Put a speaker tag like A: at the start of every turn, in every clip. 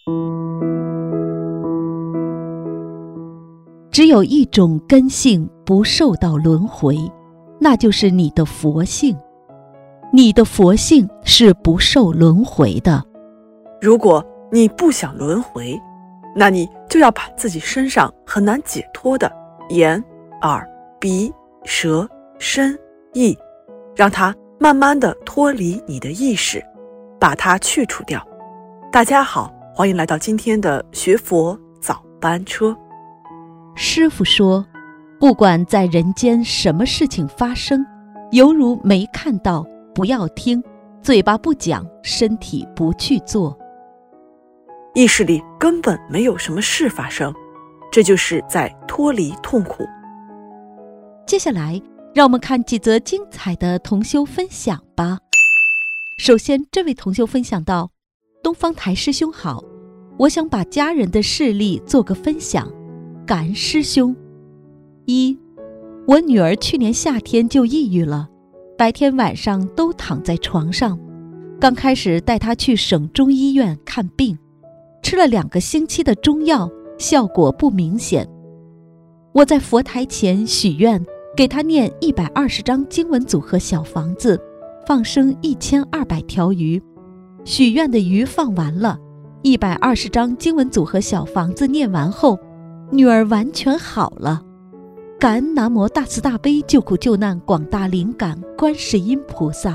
A: 只有一种根性不受到轮回，那就是你的佛性。你的佛性是不受轮回的。
B: 如果你不想轮回，那你就要把自己身上很难解脱的眼、耳、鼻、舌、身、意，让它慢慢地脱离你的意识，把它去除掉。大家好，欢迎来到今天的学佛早班车。
A: 师父说，不管在人间什么事情发生，犹如没看到，不要听，嘴巴不讲，身体不去做。
B: 意识里根本没有什么事发生，这就是在脱离痛苦。
A: 接下来让我们看几则精彩的同修分享吧。首先，这位同修分享到，东方台师兄好，我想把家人的事例做个分享，感恩师兄。一，我女儿去年夏天就抑郁了，白天晚上都躺在床上，刚开始带她去省中医院看病，吃了2个星期的中药，效果不明显。我在佛台前许愿，给她念120张经文组合小房子，放生1200条鱼。许愿的鱼放完了，120张经文组合小房子念完后，女儿完全好了。感恩南无大慈大悲救苦救难广大灵感观世音菩萨。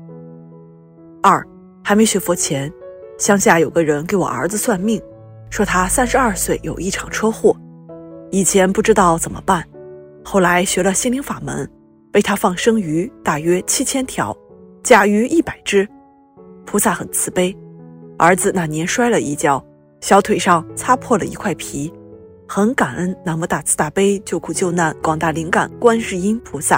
B: 2，还没学佛前，乡下有个人给我儿子算命，说他32岁有一场车祸，以前不知道怎么办，后来学了心灵法门，为他放生鱼大约7000条，甲鱼100只。菩萨很慈悲，儿子那年摔了一跤，小腿上擦破了一块皮，很感恩南无大慈大悲救苦救难广大灵感观世音菩萨。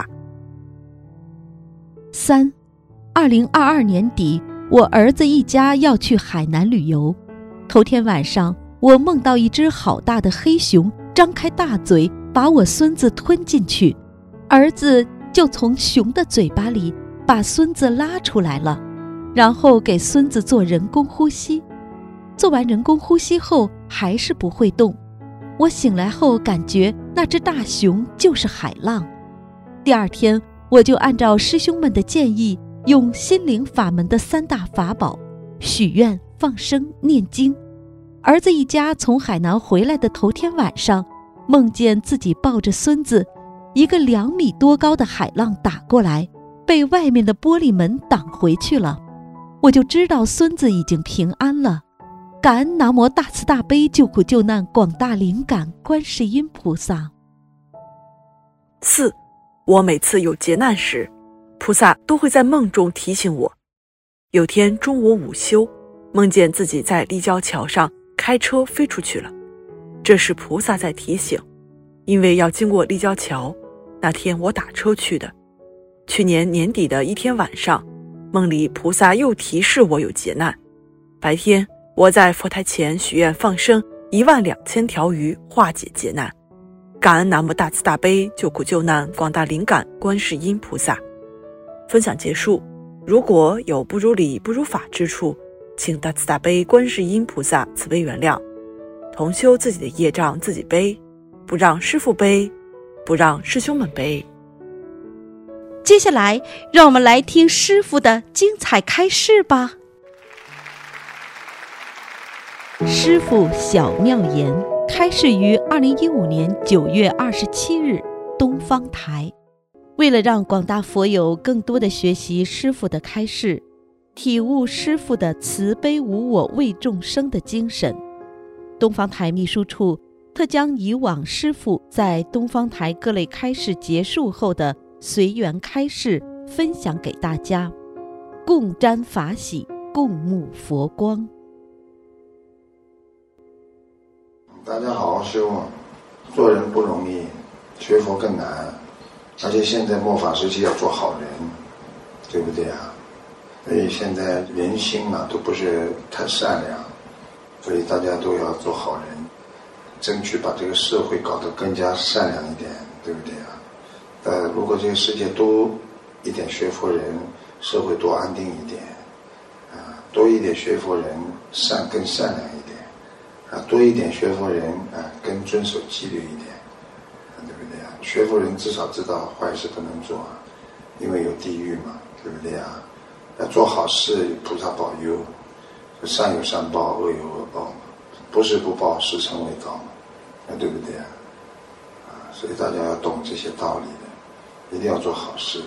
A: 3， 2022年底，我儿子一家要去海南旅游，头天晚上我梦到一只好大的黑熊张开大嘴把我孙子吞进去，儿子就从熊的嘴巴里把孙子拉出来了，然后给孙子做人工呼吸。做完人工呼吸后还是不会动，我醒来后感觉那只大熊就是海浪。第二天我就按照师兄们的建议，用心灵法门的3大法宝许愿、放生、念经。儿子一家从海南回来的头天晚上，梦见自己抱着孙子，一个2米多高的海浪打过来，被外面的玻璃门挡回去了。我就知道孙子已经平安了。感恩南无大慈大悲救苦救难广大灵感观世音菩萨。
B: 4，我每次有劫难时，菩萨都会在梦中提醒我。有天中午午休，梦见自己在立交桥上开车飞出去了，这是菩萨在提醒，因为要经过立交桥，那天我打车去的。去年年底的一天晚上，梦里菩萨又提示我有劫难。白天我在佛台前许愿放生12000条鱼，化解劫难。感恩南无大慈大悲救苦救难广大灵感观世音菩萨。分享结束，如果有不如理不如法之处，请大慈大悲观世音菩萨慈悲原谅。同修自己的业障自己背，不让师父背，不让师兄们背。
A: 接下来让我们来听师父的精彩开示吧。师父小妙言开示于2015年9月27日东方台。为了让广大佛友更多的学习师父的开示，体悟师父的慈悲无我为众生的精神，东方台秘书处特将以往师父在东方台各类开示结束后的随缘开示分享给大家，共沾法喜，共沐佛光。
C: 大家好好修，做人不容易，学佛更难，而且现在末法时期要做好人，对不对啊？所以现在人心都不是太善良，所以大家都要做好人，争取把这个社会搞得更加善良一点，对不对啊？如果这个世界多一点学佛人，社会多安定一点，多一点学佛人，更善良一点， 多一点学佛人更遵守纪律一点，对不对啊？学佛人至少知道坏事不能做，因为有地狱嘛，对不对啊？要做好事，菩萨保佑，善有善报，恶有恶报，不是不报，时辰未到，对不对啊？所以大家要懂这些道理的，一定要做好事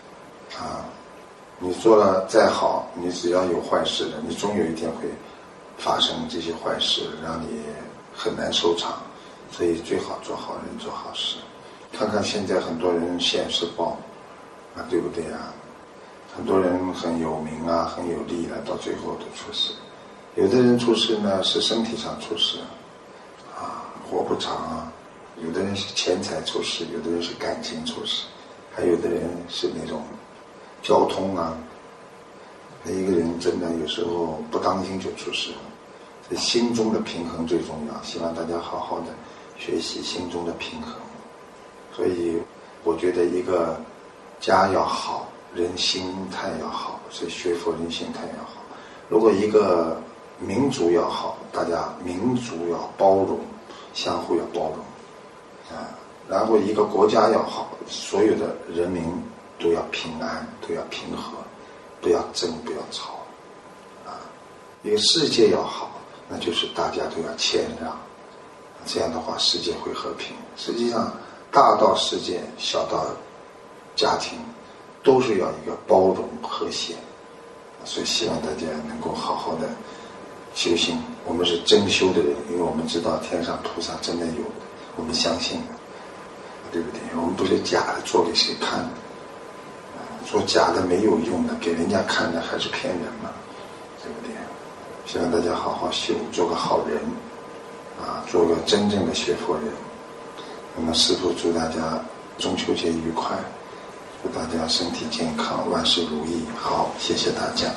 C: 你做了再好，你只要有坏事的，你终有一天会发生这些坏事，让你很难收场。所以最好做好人，做好事。看看现在很多人现世报对不对啊？很多人很有名很有利到最后都出事。有的人出事呢是身体上出事活不长有的人是钱财出事，有的人是感情出事，还有的人是那种交通那一个人真的有时候不当心就出事了。所以心中的平衡最重要，希望大家好好的学习心中的平衡。所以我觉得一个家要好，人心态要好，所以学佛人心态要好。如果一个民族要好，大家民族要包容，相互要包容然后一个国家要好，所有的人民都要平安，都要平和，不要争，不要吵一个世界要好，那就是大家都要谦让，这样的话世界会和平。实际上大到世界，小到家庭，都是要一个包容和谐。所以希望大家能够好好的修行。我们是真修的人，因为我们知道天上菩萨真的有，我们相信对不对？我们不是假的做给谁看做假的没有用的，给人家看的还是骗人嘛，对不对？希望大家好好修，做个好人做个真正的学佛人。那么师父祝大家中秋节愉快，祝大家身体健康，万事如意。好，谢谢大家。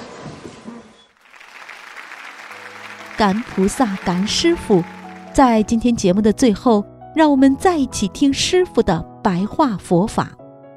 A: 感恩菩萨，感恩师父。在今天节目的最后，让我们再一起听师父的白话佛法。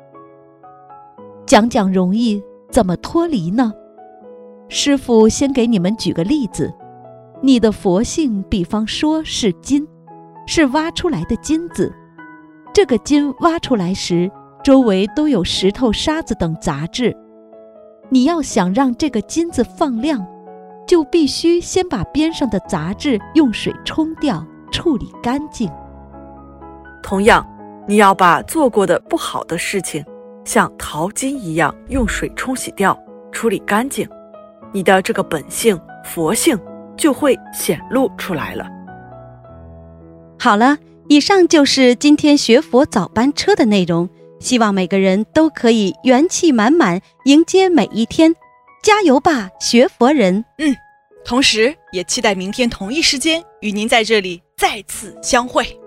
A: 讲讲容易，怎么脱离呢？师父先给你们举个例子，你的佛性比方说是金，是挖出来的金子。这个金挖出来时，周围都有石头、沙子等杂质。你要想让这个金子放亮，就必须先把边上的杂质用水冲掉，处理干净。
B: 同样，你要把做过的不好的事情，像淘金一样用水冲洗掉，处理干净，你的这个本性、佛性就会显露出来了。
D: 好了，以上就是今天学佛早班车的内容，希望每个人都可以元气满满迎接每一天，加油吧，学佛人！
E: 同时也期待明天同一时间与您在这里再次相会。